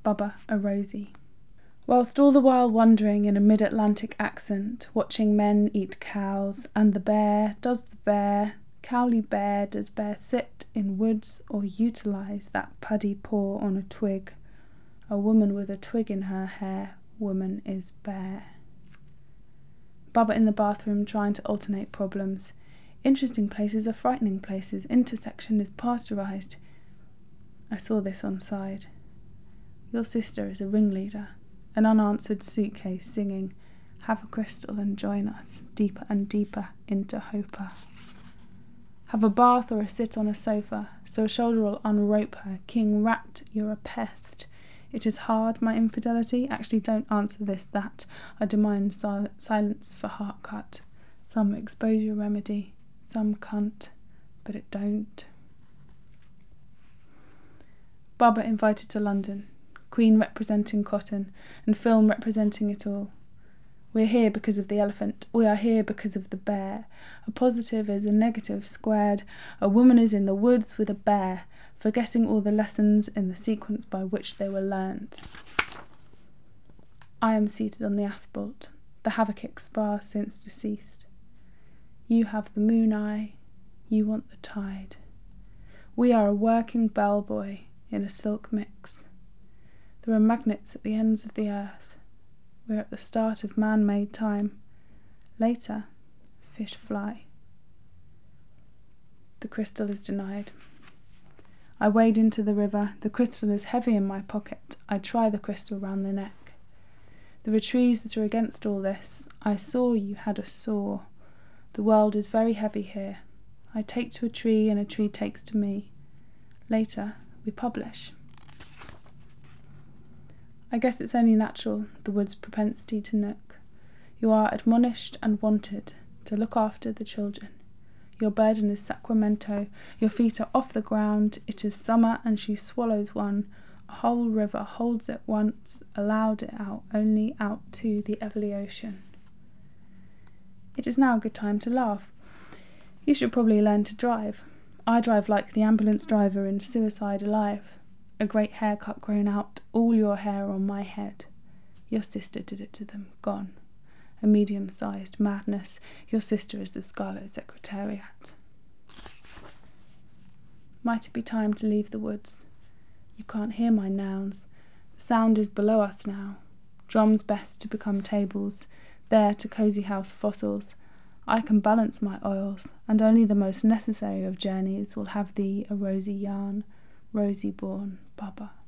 Baba, a Rosie. Whilst all the while wondering in a mid-Atlantic accent, watching men eat cows, and the bear, does the bear, cowly bear, does bear sit in woods or utilise that puddy paw on a twig? A woman with a twig in her hair, woman is bear. Baba in the bathroom trying to alternate problems. Interesting places are frightening places. Intersection is pasteurised. I saw this on side. Your sister is a ringleader. An unanswered suitcase singing, have a crystal and join us, deeper and deeper into Hopa. Have a bath or a sit on a sofa, so a shoulder will unrope her. King rat, you're a pest. It is hard, my infidelity. Actually, don't answer this, that. I demand silence for heart cut. Some exposure remedy, some cunt, but it don't. Baba invited to London. Queen representing cotton, and film representing it all. We're here because of the elephant. We are here because of the bear. A positive is a negative squared. A woman is in the woods with a bear, forgetting all the lessons in the sequence by which they were learned. I am seated on the asphalt, the Habakkuk spar since deceased. You have the moon eye, you want the tide. We are a working bellboy in a silk mix. There are magnets at the ends of the earth. We're at the start of man-made time. Later, fish fly. The crystal is denied. I wade into the river. The crystal is heavy in my pocket. I try the crystal round the neck. There are trees that are against all this. I saw you had a saw. The world is very heavy here. I take to a tree and a tree takes to me. Later, we publish. I guess it's only natural, the wood's propensity to nook. You are admonished and wanted to look after the children. Your burden is Sacramento, your feet are off the ground, it is summer and she swallows one. A whole river holds it once, allowed it out, only out to the Everly Ocean. It is now a good time to laugh. You should probably learn to drive. I drive like the ambulance driver in Suicide Alive. A great haircut grown out, all your hair on my head. Your sister did it to them, gone. A medium-sized madness. Your sister is the Scarlet Secretariat. Might it be time to leave the woods? You can't hear my nouns. The sound is below us now. Drums best to become tables, there to cosy house fossils. I can balance my oils, and only the most necessary of journeys will have thee a rosy yarn, rosy born Baba.